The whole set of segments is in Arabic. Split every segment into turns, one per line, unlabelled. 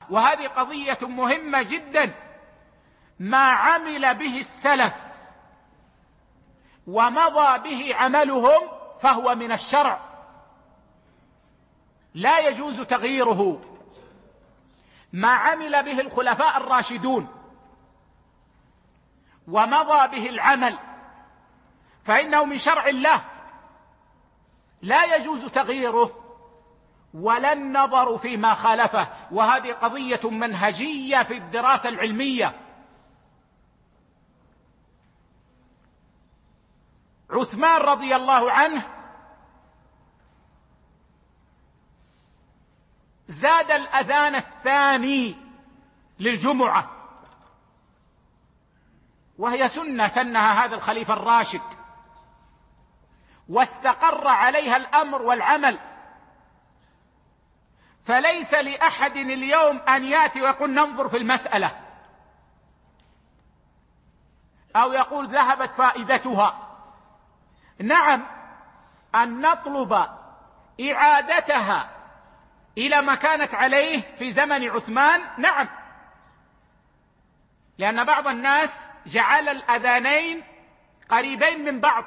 وهذه قضية مهمة جدا. ما عمل به السلف ومضى به عملهم فهو من الشرع، لا يجوز تغييره. ما عمل به الخلفاء الراشدون ومضى به العمل فإنه من شرع الله، لا يجوز تغييره ولا النظر فيما خالفه. وهذه قضية منهجية في الدراسة العلمية. عثمان رضي الله عنه زاد الأذان الثاني للجمعة، وهي سنة سنها هذا الخليفة الراشد، واستقر عليها الأمر والعمل. فليس لأحد اليوم أن يأتي ويقول ننظر في المسألة، أو يقول ذهبت فائدتها. نعم، أن نطلب إعادتها إلى ما كانت عليه في زمن عثمان، نعم، لأن بعض الناس جعل الأذانين قريبين من بعض،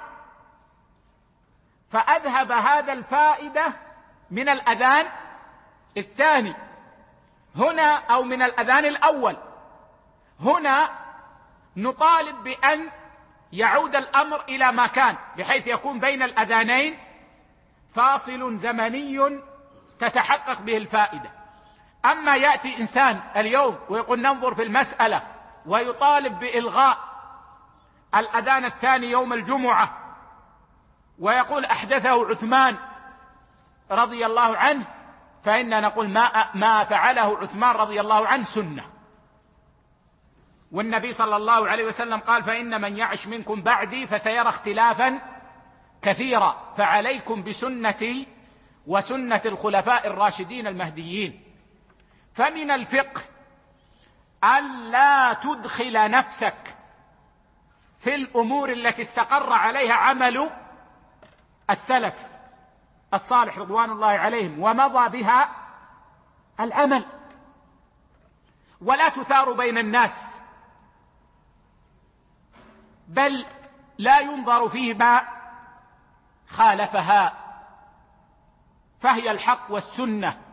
فأذهب هذا الفائدة من الأذان الثاني هنا أو من الأذان الأول. هنا نطالب بأن يعود الأمر إلى ما كان، بحيث يكون بين الأذانين فاصل زمني تتحقق به الفائدة. أما يأتي إنسان اليوم ويقول ننظر في المسألة ويطالب بإلغاء الأذان الثاني يوم الجمعة، ويقول أحدثه عثمان رضي الله عنه، فإننا نقول ما فعله عثمان رضي الله عنه سنة. والنبي صلى الله عليه وسلم قال فإن من يعش منكم بعدي فسيرى اختلافا كثيرا، فعليكم بسنتي وسنة الخلفاء الراشدين المهديين. فمن الفقه ألا تدخل نفسك في الأمور التي استقر عليها عمل السلف الصالح رضوان الله عليهم ومضى بها العمل، ولا تثار بين الناس، بل لا ينظر فيما خالفها، فهي الحق والسنة